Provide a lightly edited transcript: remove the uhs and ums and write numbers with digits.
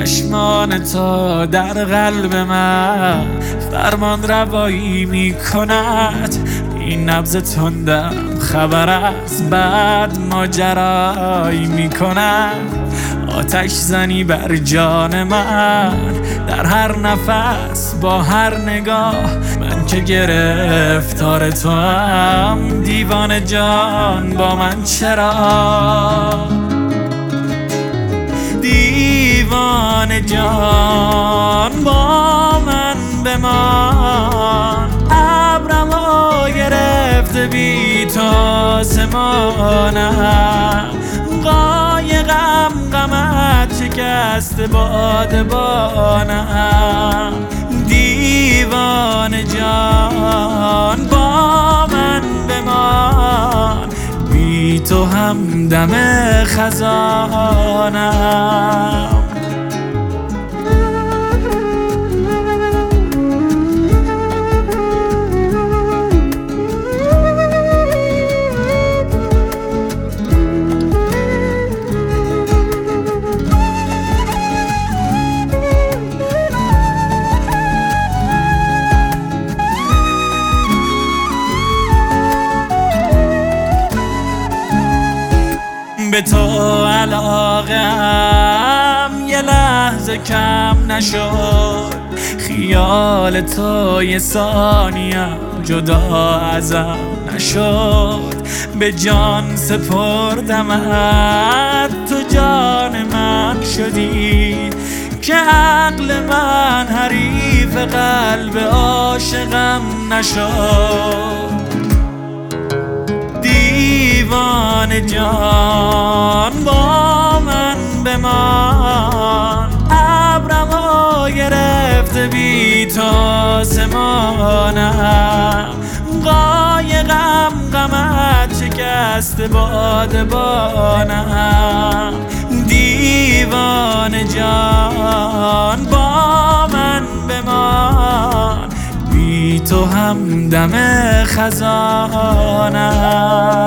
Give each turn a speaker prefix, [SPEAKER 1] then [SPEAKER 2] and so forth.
[SPEAKER 1] چشمان تو در قلب من فرمان روایی می کند. این نبض تندم خبر از بعد ماجرایی می کند. آتش زنی بر جان من در هر نفس با هر نگاه. من که گرفتار تو هم دیوانه جان با من چرا؟ دیوانه جان با من بمان. ابرمو گرفته بی تو آسمانم. قایقم غمت شکست بادبانم. دیوانه جان با من بمان. بی تو همدم خزانم. به تو علاقم یه لحظه کم نشد. خیال تو یه ثانیه جدا ازم نشد. به جان سپردمت تو جان من شدی. که عقل من حریف قلب عاشقم نشد. دیوانه جان با من بمان. ابرمو گرفته بی تو آسمانم. قایقم غمت شکست بادبانم. دیوانه جان با من بمان. بی تو همدم خزانم.